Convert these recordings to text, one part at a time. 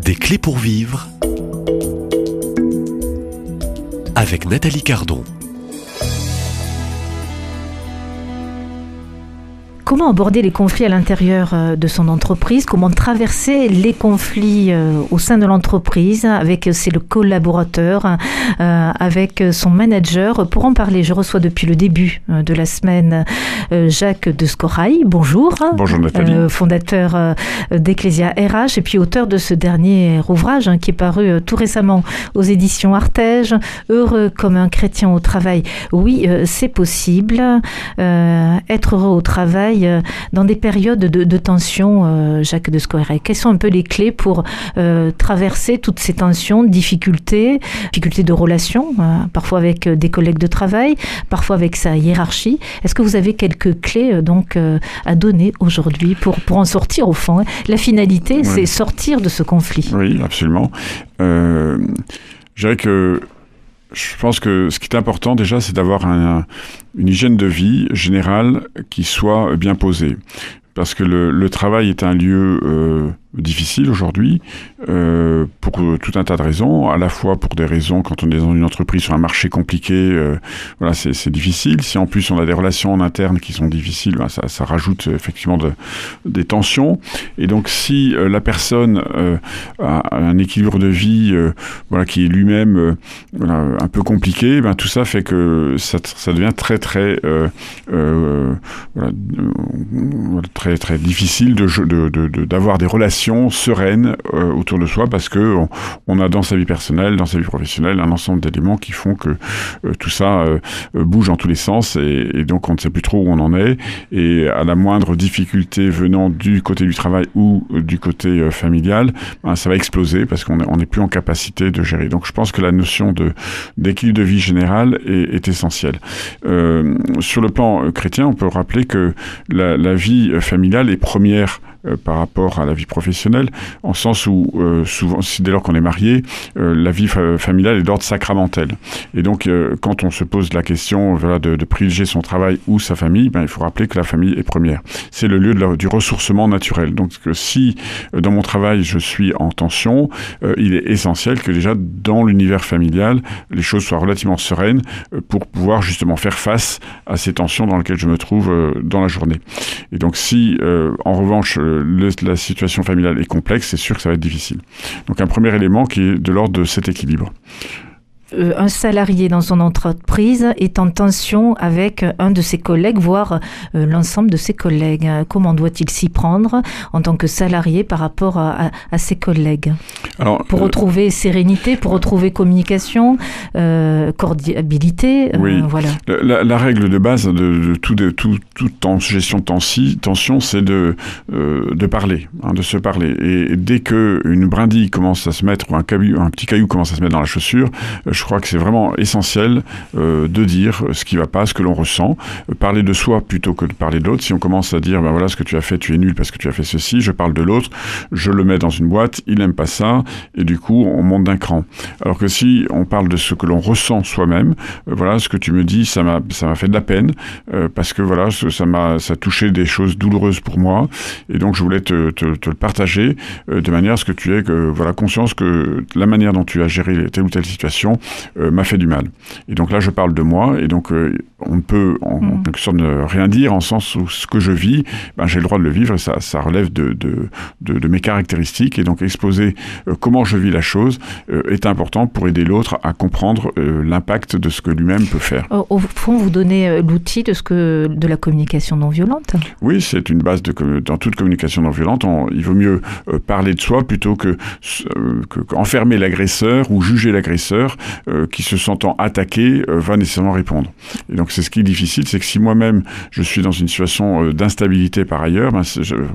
Des clés pour vivre avec Nathalie Cardon. Comment aborder les conflits à l'intérieur de son entreprise? Comment traverser les conflits au sein de l'entreprise avec ses collaborateurs, avec son manager? Pour en parler, je reçois depuis le début de la semaine Jacques de Scorail. Bonjour. Bonjour Nathalie. Fondateur d'Ecclesia RH et puis auteur de ce dernier ouvrage qui est paru tout récemment aux éditions Artege, Heureux comme un chrétien au travail. Oui, c'est possible. Être heureux au travail dans des périodes de tension, Jacques de Scorail. Quelles sont un peu les clés pour traverser toutes ces tensions, difficultés de relations, parfois avec des collègues de travail, parfois avec sa hiérarchie? Est-ce que vous avez quelques clés à donner aujourd'hui pour en sortir au fond? La finalité, c'est sortir de ce conflit. Oui, absolument. Je dirais que je pense que ce qui est important déjà, c'est d'avoir une hygiène de vie générale qui soit bien posée. Parce que le travail est un lieu difficile aujourd'hui pour tout un tas de raisons, à la fois pour des raisons quand on est dans une entreprise sur un marché compliqué, voilà, c'est difficile. Si en plus on a des relations en interne qui sont difficiles, ben ça rajoute effectivement des tensions. Et donc si la personne a un équilibre de vie voilà, qui est lui-même voilà, un peu compliqué, ben tout ça fait que ça devient très voilà, très difficile d'avoir des relations sereines autour de soi parce que on a dans sa vie personnelle, dans sa vie professionnelle, un ensemble d'éléments qui font que tout ça bouge dans tous les sens et donc on ne sait plus trop où on en est, et à la moindre difficulté venant du côté du travail ou du côté familial, ben, ça va exploser parce qu'on n'est plus en capacité de gérer. Donc je pense que la notion d'équilibre de vie général est essentielle. Sur le plan chrétien, on peut rappeler que la vie familiale est première par rapport à la vie professionnelle, en sens où souvent, dès lors qu'on est marié, la vie familiale est d'ordre sacramentel. Et donc, quand on se pose la question voilà, de privilégier son travail ou sa famille, ben, il faut rappeler que la famille est première. C'est le lieu du ressourcement naturel. Donc, si dans mon travail, je suis en tension, il est essentiel que déjà, dans l'univers familial, les choses soient relativement sereines pour pouvoir justement faire face à ces tensions dans lesquelles je me trouve dans la journée. Et donc, si, en revanche, la situation familiale est complexe, c'est sûr que ça va être difficile. Donc un premier élément qui est de l'ordre de cet équilibre. Un salarié dans son entreprise est en tension avec un de ses collègues, voire l'ensemble de ses collègues. Comment doit-il s'y prendre en tant que salarié par rapport à ses collègues? Alors, pour retrouver sérénité, pour retrouver communication, cordialité, oui. Voilà. La règle de base de toute gestion de tension, c'est de parler, de se parler. Et dès qu'une brindille commence à se mettre, ou un petit caillou commence à se mettre dans la chaussure, je crois que c'est vraiment essentiel de dire ce qui ne va pas, ce que l'on ressent, parler de soi plutôt que de parler de l'autre. Si on commence à dire, ben voilà, ce que tu as fait, tu es nul parce que tu as fait ceci, je parle de l'autre, je le mets dans une boîte, il n'aime pas ça, et du coup, on monte d'un cran. Alors que si on parle de ce que l'on ressent soi-même, voilà, ce que tu me dis, ça m'a fait de la peine, parce que voilà, ça a touché des choses douloureuses pour moi, et donc je voulais te le partager de manière à ce que tu aies voilà, conscience que la manière dont tu as géré telle ou telle situation m'a fait du mal. Et donc là, je parle de moi, et donc on ne peut en quelque sorte ne rien dire, en sens où ce que je vis, ben, j'ai le droit de le vivre, et ça relève de mes caractéristiques, et donc exposer comment je vis la chose est important pour aider l'autre à comprendre l'impact de ce que lui-même peut faire. Au fond, vous donnez l'outil de la communication non violente? Oui, c'est une base dans toute communication non violente. Il vaut mieux parler de soi plutôt que enfermer l'agresseur ou juger l'agresseur qui, se sentant attaqué, va nécessairement répondre. Et donc c'est ce qui est difficile, c'est que si moi-même je suis dans une situation d'instabilité par ailleurs, ben,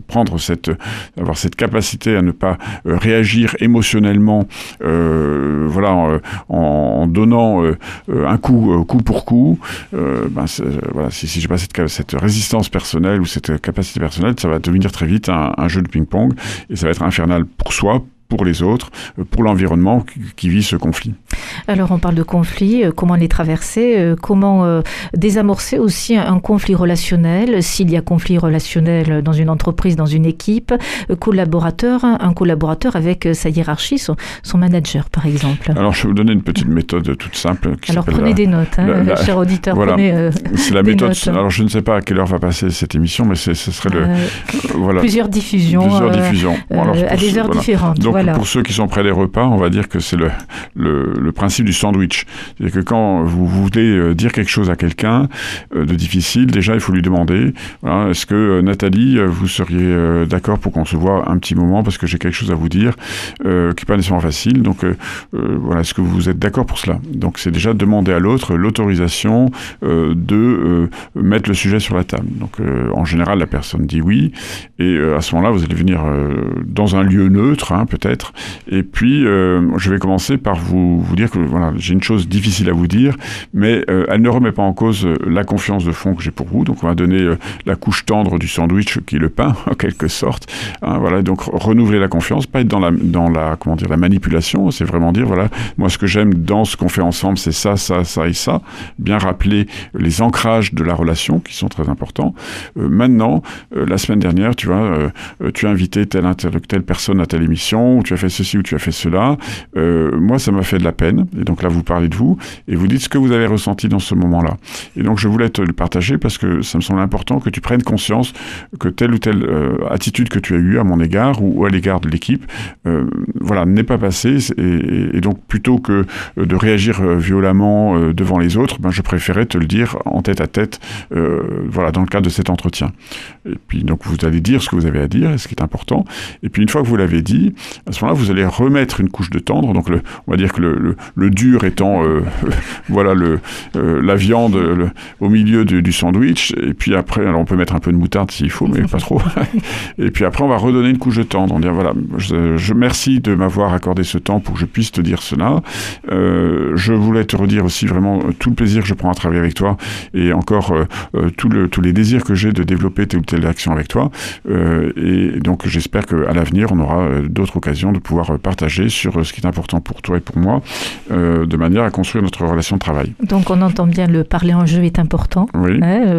avoir cette capacité à ne pas réagir émotionnellement, voilà, en donnant un coup pour coup, ben, voilà, si j'ai pas cette résistance personnelle ou cette capacité personnelle, ça va devenir très vite un jeu de ping-pong, et ça va être infernal pour soi, pour les autres, pour l'environnement qui vit ce conflit. Alors on parle de conflits, comment les traverser, comment désamorcer aussi un conflit relationnel, s'il y a conflit relationnel dans une entreprise, dans une équipe, un collaborateur avec sa hiérarchie, son manager par exemple. Alors je vais vous donner une petite méthode toute simple. Alors prenez des notes, chers auditeurs, voilà. Prenez c'est la des méthode. notes. Alors je ne sais pas à quelle heure va passer cette émission, mais ce serait voilà. Plusieurs diffusions. Alors, à des heures différentes. Donc voilà. pour ceux qui sont près des repas, on va dire que c'est le principe du sandwich. C'est-à-dire que quand vous voulez dire quelque chose à quelqu'un de difficile, déjà il faut lui demander, voilà, est-ce que Nathalie, vous seriez d'accord pour qu'on se voit un petit moment parce que j'ai quelque chose à vous dire qui n'est pas nécessairement facile. Donc voilà, est-ce que vous êtes d'accord pour cela? Donc c'est déjà demander à l'autre l'autorisation de mettre le sujet sur la table. Donc en général la personne dit oui, et à ce moment-là vous allez venir dans un lieu neutre, peut-être, et puis je vais commencer par vous dire que voilà, j'ai une chose difficile à vous dire, mais elle ne remet pas en cause la confiance de fond que j'ai pour vous. Donc on va donner la couche tendre du sandwich qui est le pain en quelque sorte. Voilà, donc renouveler la confiance, pas être dans la comment dire, la manipulation. C'est vraiment dire voilà, moi ce que j'aime dans ce qu'on fait ensemble, c'est ça, ça, ça et ça. Bien rappeler les ancrages de la relation qui sont très importants. Maintenant, la semaine dernière, tu as invité telle personne à telle émission, ou tu as fait ceci ou tu as fait cela. Moi, ça m'a fait de la peine. Et donc là, vous parlez de vous et vous dites ce que vous avez ressenti dans ce moment-là. Et donc, je voulais te le partager parce que ça me semble important que tu prennes conscience que telle ou telle attitude que tu as eue à mon égard ou à l'égard de l'équipe, voilà, n'est pas passée. Et donc, plutôt que de réagir violemment devant les autres, je préférais te le dire en tête à tête, voilà, dans le cadre de cet entretien. Et puis, donc, vous allez dire ce que vous avez à dire, ce qui est important. Et puis, une fois que vous l'avez dit, à ce moment-là, vous allez remettre une couche de tendre. Donc, on va dire que le dur étant, voilà, la viande au milieu du sandwich. Et puis après, alors on peut mettre un peu de moutarde s'il faut, mais pas trop. Et puis après, on va redonner une couche de tendre. On dit, voilà, je merci de m'avoir accordé ce temps pour que je puisse te dire cela. Je voulais te redire aussi vraiment tout le plaisir que je prends à travailler avec toi et encore tous les désirs que j'ai de développer telle ou telle action avec toi. Et donc, j'espère qu'à l'avenir, on aura d'autres occasions de pouvoir partager sur ce qui est important pour toi et pour moi, de manière à construire notre relation de travail. Donc, on entend bien le parler en jeu est important. Oui.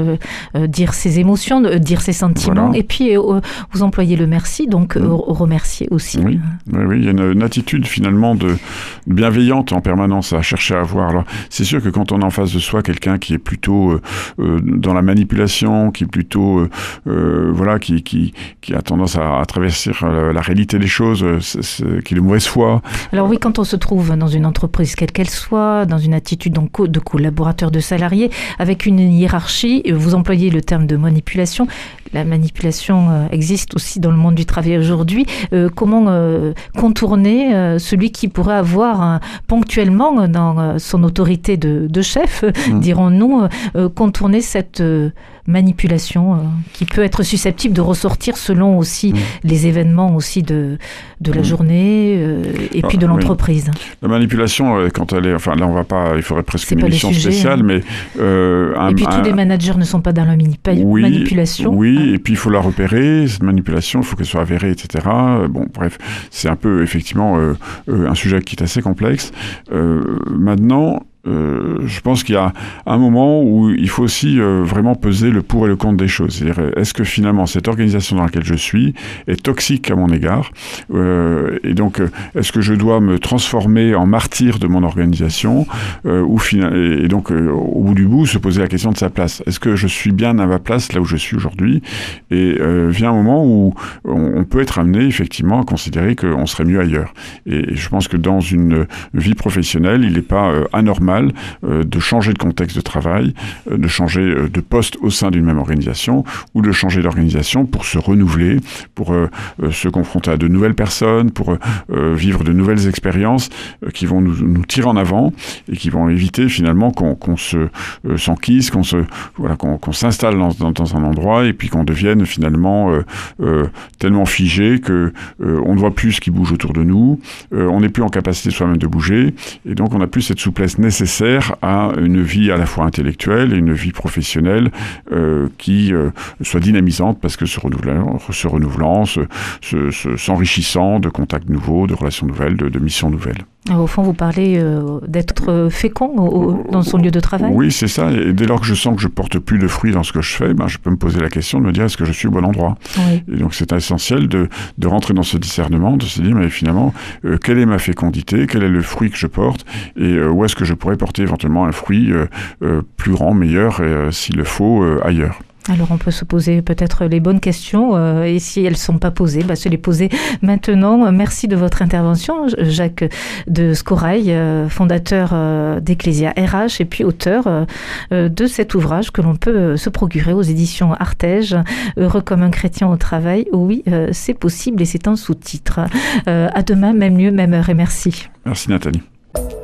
Dire ses émotions, dire ses sentiments. Voilà. Et puis, vous employez le merci, donc remercier aussi. Oui, il y a une attitude finalement de bienveillante en permanence à chercher à avoir. Alors, c'est sûr que quand on a en face de soi quelqu'un qui est plutôt dans la manipulation, qui est plutôt voilà, qui a tendance à traverser la réalité des choses, qui est de mauvaise foi. Alors oui, quand on se trouve dans une entreprise, quelle qu'elle soit, dans une attitude de collaborateur, de salarié, avec une hiérarchie, vous employez le terme de manipulation. La manipulation existe aussi dans le monde du travail aujourd'hui. Comment contourner celui qui pourrait avoir ponctuellement dans son autorité de chef, dirons-nous, contourner cette manipulation qui peut être susceptible de ressortir selon aussi les événements aussi de la journée et puis de l'entreprise. Oui. La manipulation, quand elle est, enfin là on va pas, il faudrait presque une émission spéciale, mais et puis tous les managers ne sont pas dans la manipulation. Oui, et puis il faut la repérer, cette manipulation, il faut qu'elle soit avérée, etc. Bon, bref, c'est un peu effectivement un sujet qui est assez complexe. Maintenant, je pense qu'il y a un moment où il faut aussi vraiment peser le pour et le contre des choses. C'est-à-dire, est-ce que finalement cette organisation dans laquelle je suis est toxique à mon égard, et donc est-ce que je dois me transformer en martyr de mon organisation, et donc au bout du bout se poser la question de sa place. Est-ce que je suis bien à ma place là où je suis aujourd'hui? Et vient un moment où on peut être amené effectivement à considérer qu'on serait mieux ailleurs. Et je pense que dans une vie professionnelle, il n'est pas anormal de changer de contexte de travail, de changer de poste au sein d'une même organisation, ou de changer d'organisation pour se renouveler, pour se confronter à de nouvelles personnes, pour vivre de nouvelles expériences qui vont nous tirer en avant et qui vont éviter finalement qu'on s'enquise, qu'on s'installe dans un endroit et puis qu'on devienne finalement tellement figé que on ne voit plus ce qui bouge autour de nous, on n'est plus en capacité soi-même de bouger, et donc on n'a plus cette souplesse nécessaire à une vie à la fois intellectuelle et une vie professionnelle qui soit dynamisante parce que se renouvelant, s'enrichissant de contacts nouveaux, de relations nouvelles, de missions nouvelles. Au fond, vous parlez d'être fécond dans son lieu de travail? Oui, c'est ça. Et dès lors que je sens que je porte plus de fruits dans ce que je fais, je peux me poser la question de me dire est-ce que je suis au bon endroit? Oui. Et donc c'est essentiel de rentrer dans ce discernement, de se dire mais finalement quelle est ma fécondité, quel est le fruit que je porte, et où est-ce que je pourrais porter éventuellement un fruit plus grand, meilleur, s'il le faut, ailleurs. Alors on peut se poser peut-être les bonnes questions et si elles ne sont pas posées, se les poser maintenant. Merci de votre intervention, Jacques de Scorail, fondateur d'Ecclesia RH et puis auteur de cet ouvrage que l'on peut se procurer aux éditions Artege, Heureux comme un chrétien au travail. Oui, c'est possible et c'est un sous-titre. À demain, même lieu, même heure et merci. Merci Nathalie.